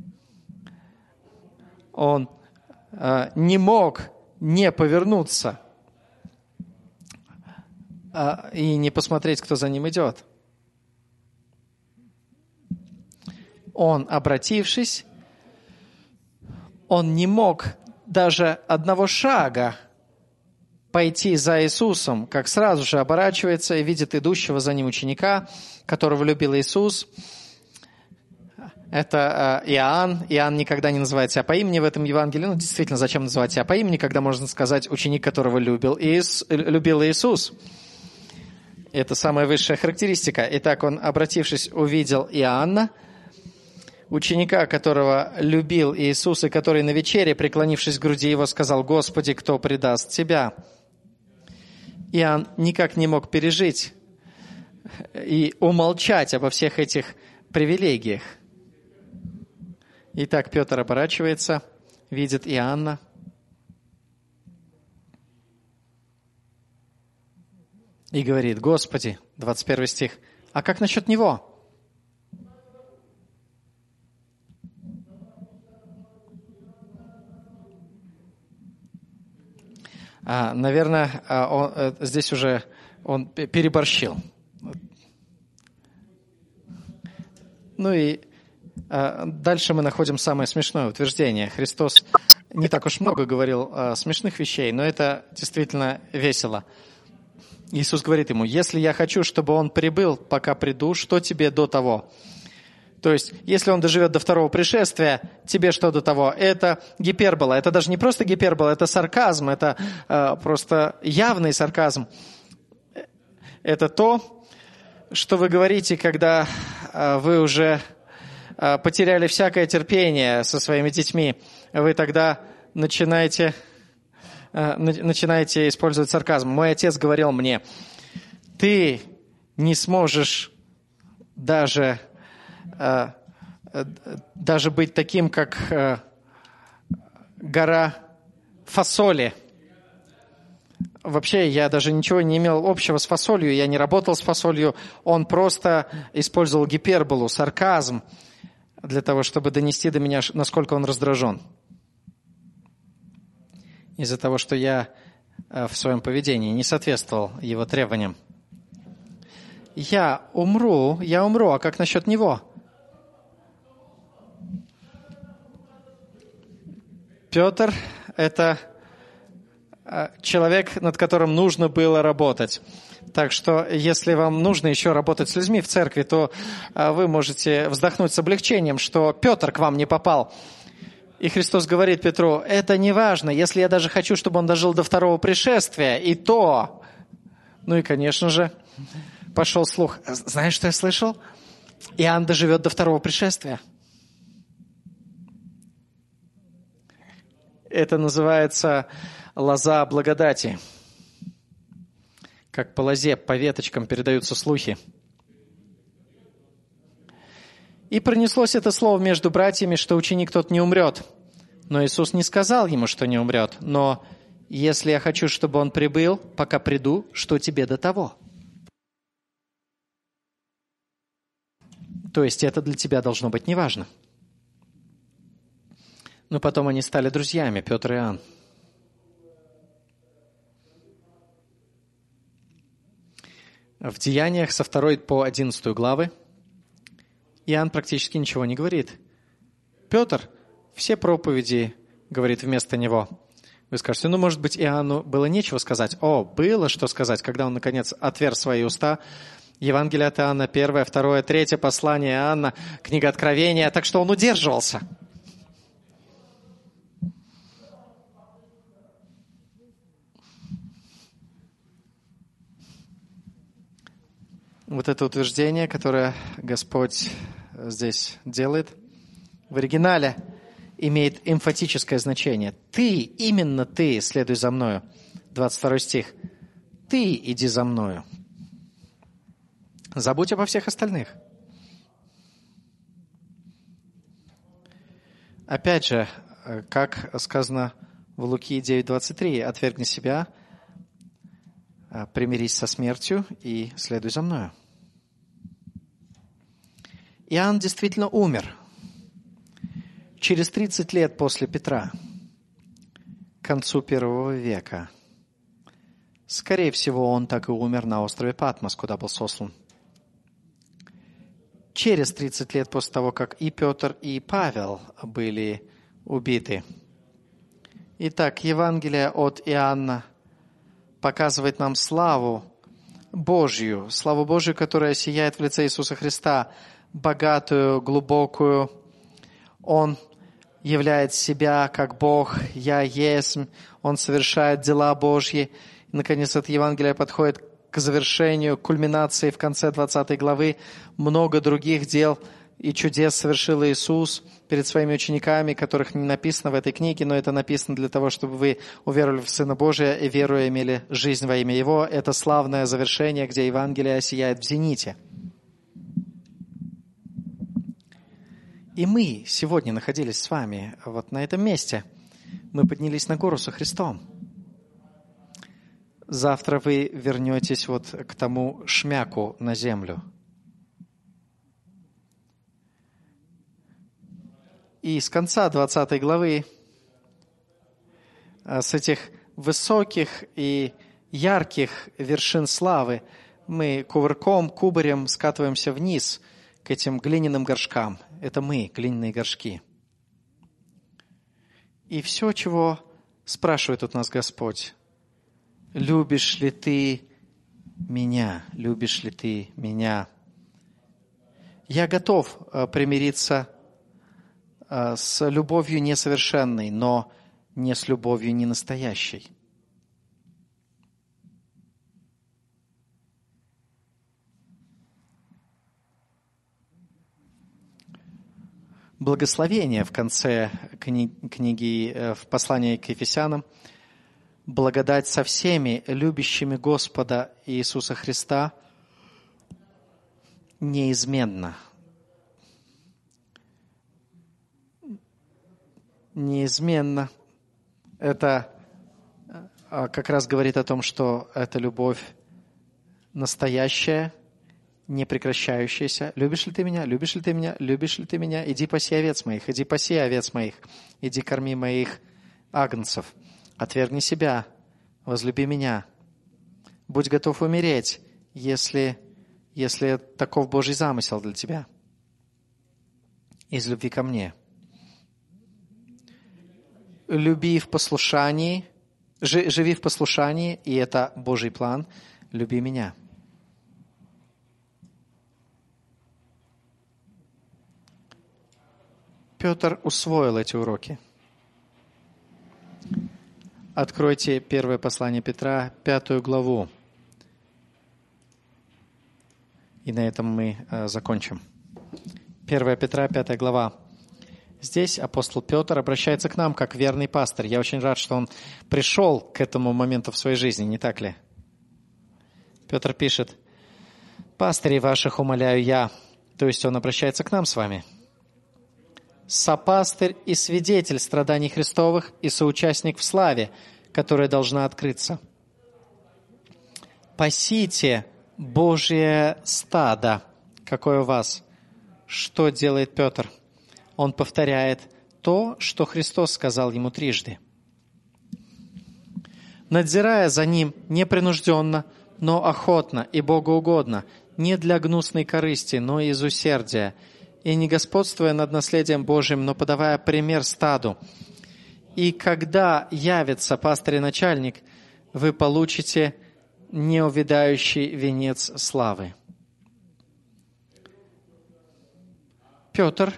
Он э, не мог не повернуться э, и не посмотреть, кто за ним идет. Он, обратившись, он не мог даже одного шага пойти за Иисусом, как сразу же оборачивается и видит идущего за ним ученика, которого любил Иисус. Это э, Иоанн. Иоанн никогда не называет себя по имени в этом Евангелии. Ну, действительно, зачем называть себя по имени, когда можно сказать ученик, которого любил, Иис, любил Иисус? Это самая высшая характеристика. Итак, он, обратившись, увидел Иоанна, ученика, которого любил Иисус, и который на вечере, преклонившись к груди его, сказал: «Господи, кто предаст Тебя?» Иоанн никак не мог пережить и умолчать обо всех этих привилегиях. Итак, Петр оборачивается, видит Иоанна. И говорит: «Господи», двадцать первый стих, «а как насчет него?» А, наверное, он, здесь уже он переборщил. Ну и а, дальше мы находим самое смешное утверждение. Христос не так уж много говорил а, смешных вещей, но это действительно весело. Иисус говорит ему: «Если я хочу, чтобы он прибыл, пока приду, что тебе до того?» То есть, если он доживет до второго пришествия, тебе что до того? Это гипербола. Это даже не просто гипербола, это сарказм, это э, просто явный сарказм. Это то, что вы говорите, когда э, вы уже э, потеряли всякое терпение со своими детьми. Вы тогда начинаете, э, начинаете использовать сарказм. Мой отец говорил мне: ты не сможешь даже... даже быть таким, как гора фасоли. Вообще, я даже ничего не имел общего с фасолью, я не работал с фасолью. Он просто использовал гиперболу, сарказм для того, чтобы донести до меня, насколько он раздражен. Из-за того, что я в своем поведении не соответствовал его требованиям. Я умру, я умру, а как насчет него? Петр – это человек, над которым нужно было работать. Так что, если вам нужно еще работать с людьми в церкви, то вы можете вздохнуть с облегчением, что Петр к вам не попал. И Христос говорит Петру: это не важно, если я даже хочу, чтобы он дожил до второго пришествия, и то... Ну и, конечно же, пошел слух. Знаешь, что я слышал? Иоанн доживет до второго пришествия. Это называется лоза благодати. Как по лозе, по веточкам передаются слухи. И пронеслось это слово между братьями, что ученик тот не умрет. Но Иисус не сказал ему, что не умрет. Но если я хочу, чтобы он прибыл, пока приду, что тебе до того? То есть это для тебя должно быть неважно. Но потом они стали друзьями, Петр и Иоанн. В Деяниях со второй по одиннадцатую главы Иоанн практически ничего не говорит. Петр все проповеди говорит вместо него. Вы скажете, ну, может быть, Иоанну было нечего сказать. О, было что сказать, когда он, наконец, отверз свои уста. Евангелие от Иоанна, первое, второе, третье послание Иоанна, книга Откровения. Так что он удерживался. Вот это утверждение, которое Господь здесь делает, в оригинале имеет эмфатическое значение. Ты, именно ты, следуй за мною. двадцать второй стих. Ты иди за мною. Забудь обо всех остальных. Опять же, как сказано в Луки девять двадцать три, отвергни себя, примирись со смертью и следуй за мною. Иоанн действительно умер. Через тридцать лет после Петра, к концу первого века. Скорее всего, он так и умер на острове Патмос, куда был сослан. Через тридцать лет после того, как и Петр, и Павел были убиты. Итак, Евангелие от Иоанна показывает нам славу Божью, славу Божью, которая сияет в лице Иисуса Христа, богатую, глубокую. Он являет себя как Бог, «Я есть», Он совершает дела Божьи. И, наконец, это Евангелие подходит к завершению, к кульминации в конце двадцатой главы. Много других дел и чудес совершил Иисус перед своими учениками, которых не написано в этой книге, но это написано для того, чтобы вы уверовали в Сына Божия и, веруя, имели жизнь во имя Его. Это славное завершение, где Евангелие сияет в зените. И мы сегодня находились с вами вот на этом месте. Мы поднялись на гору со Христом. Завтра вы вернетесь вот к тому шмяку на землю. И с конца двадцатой главы, с этих высоких и ярких вершин славы, мы кувырком, кубарем скатываемся вниз к этим глиняным горшкам. Это мы, глиняные горшки. И все, чего спрашивает от нас Господь: любишь ли ты меня? Любишь ли ты меня? Я готов примириться с любовью несовершенной, но не с любовью ненастоящей. Благословение в конце кни- книги, в послании к Ефесянам. Благодать со всеми, любящими Господа Иисуса Христа, неизменно. Неизменно. Это как раз говорит о том, что эта любовь настоящая, не прекращающаяся. Любишь ли ты меня? Любишь ли ты меня? Любишь ли ты меня? Иди паси овец моих, иди паси овец моих, иди корми моих агнцев. Отвергни себя, возлюби меня. Будь готов умереть, если, если таков Божий замысел для тебя. Из любви ко мне. Люби в послушании, живи в послушании, и это Божий план, люби меня. Петр усвоил эти уроки. Откройте первое послание Петра, пятую главу. И на этом мы э, закончим. первое Петра, пятая глава. Здесь апостол Петр обращается к нам как верный пастырь. Я очень рад, что он пришел к этому моменту в своей жизни, не так ли? Петр пишет: «Пастырей ваших умоляю я». То есть он обращается к нам с вами. «Сопастырь и свидетель страданий Христовых и соучастник в славе, которая должна открыться. Пасите Божье стадо». Какое у вас? Что делает Петр? Он повторяет то, что Христос сказал ему трижды. «Надзирая за ним непринужденно, но охотно и богоугодно, не для гнусной корысти, но из усердия, и не господствуя над наследием Божьим, но подавая пример стаду. И когда явится пастырь и начальник, вы получите неувядающий венец славы». Петр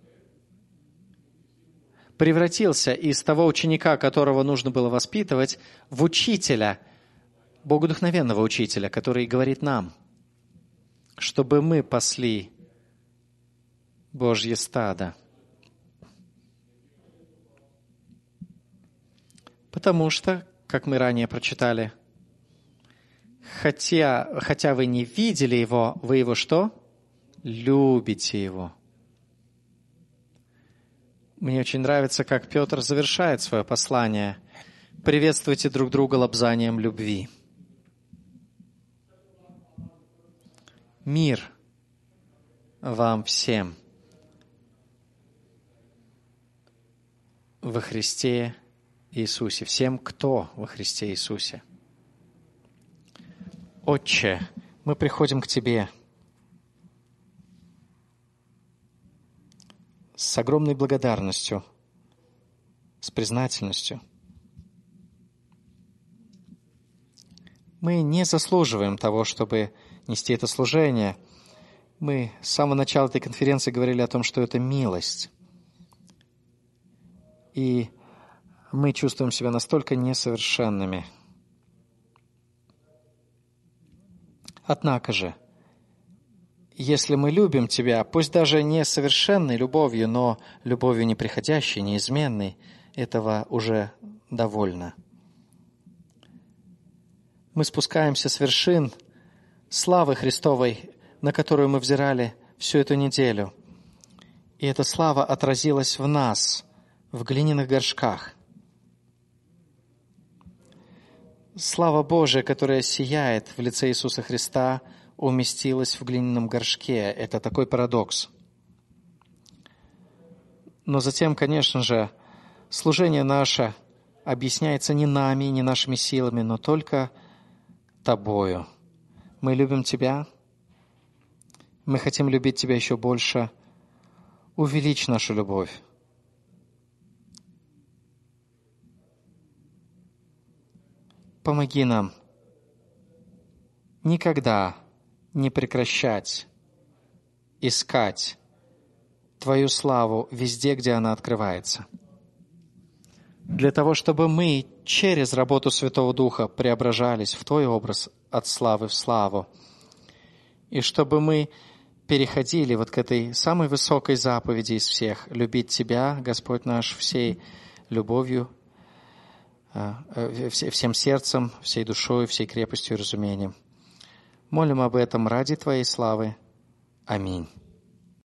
превратился из того ученика, которого нужно было воспитывать, в учителя, богодухновенного учителя, который говорит нам, чтобы мы пасли Божье стадо. Потому что, как мы ранее прочитали, хотя, хотя вы не видели его, вы его что? Любите его. Мне очень нравится, как Петр завершает свое послание. Приветствуйте друг друга лобзанием любви. Мир вам всем во Христе Иисусе. Всем, кто во Христе Иисусе. Отче, мы приходим к Тебе с огромной благодарностью, с признательностью. Мы не заслуживаем того, чтобы нести это служение. Мы с самого начала этой конференции говорили о том, что это милость. И мы чувствуем себя настолько несовершенными. Однако же, если мы любим Тебя, пусть даже не совершенной любовью, но любовью неприходящей, неизменной, этого уже довольно. Мы спускаемся с вершин славы Христовой, на которую мы взирали всю эту неделю. И эта слава отразилась в нас, в глиняных горшках. Слава Божия, которая сияет в лице Иисуса Христа, уместилась в глиняном горшке. Это такой парадокс. Но затем, конечно же, служение наше объясняется не нами, не нашими силами, но только Тобою. Мы любим Тебя. Мы хотим любить Тебя еще больше. Увеличь нашу любовь. Помоги нам никогда не прекращать искать Твою славу везде, где она открывается. Для того, чтобы мы через работу Святого Духа преображались в Твой образ от славы в славу. И чтобы мы переходили вот к этой самой высокой заповеди из всех — любить Тебя, Господь наш, всей любовью, всем сердцем, всей душой, всей крепостью и разумением. Молим об этом ради Твоей славы. Аминь.